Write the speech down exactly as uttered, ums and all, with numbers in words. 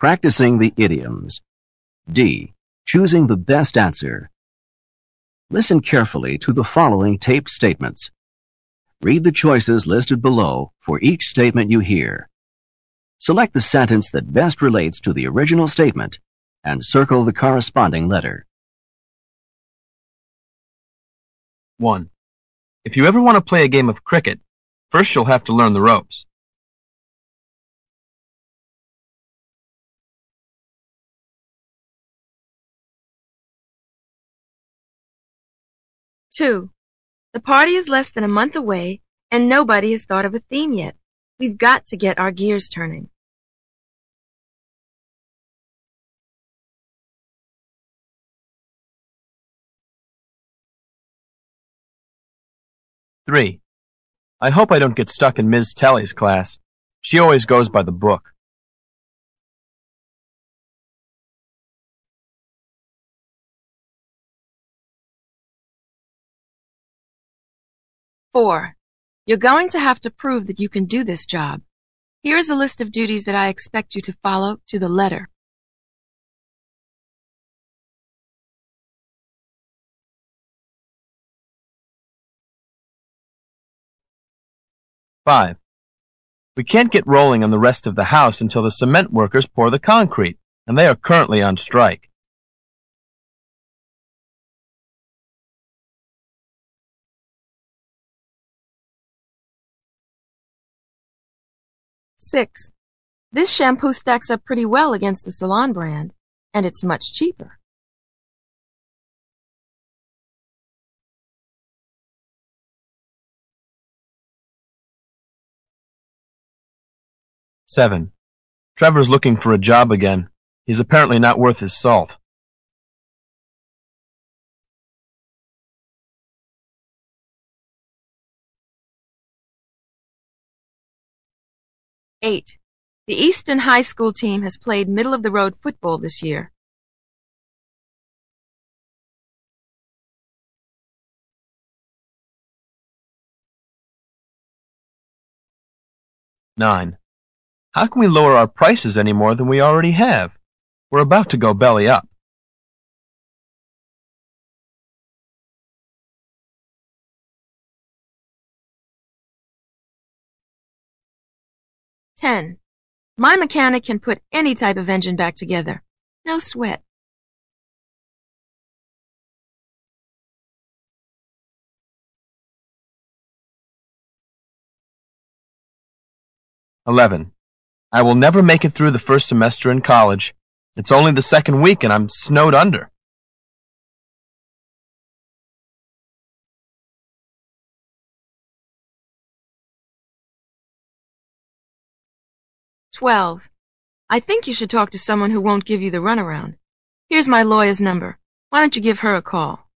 Practicing the idioms. D. Choosing the best answer. Listen carefully to the following taped statements. Read the choices listed below for each statement you hear. Select the sentence that best relates to the original statement and circle the corresponding letter. one. If you ever want to play a game of cricket, first you'll have to learn the ropes. two. The party is less than a month away, and nobody has thought of a theme yet. We've got to get our gears turning. three. I hope I don't get stuck in Miz Telly's class. She always goes by the book. four. You're going to have to prove that you can do this job. Here's a list of duties that I expect you to follow to the letter. five. We can't get rolling on the rest of the house until the cement workers pour the concrete, and they are currently on strike. six. This shampoo stacks up pretty well against the Salon brand, and it's much cheaper. seven. Trevor's looking for a job again. He's apparently not worth his salt. eight. The Easton High School team has played middle-of-the-road football this year. nine. How can we lower our prices any more than we already have? We're about to go belly up. ten. My mechanic can put any type of engine back together. No sweat. eleven. I will never make it through the first semester in college. It's only the second week and I'm snowed under. twelve. I think you should talk to someone who won't give you the runaround. Here's my lawyer's number. Why don't you give her a call?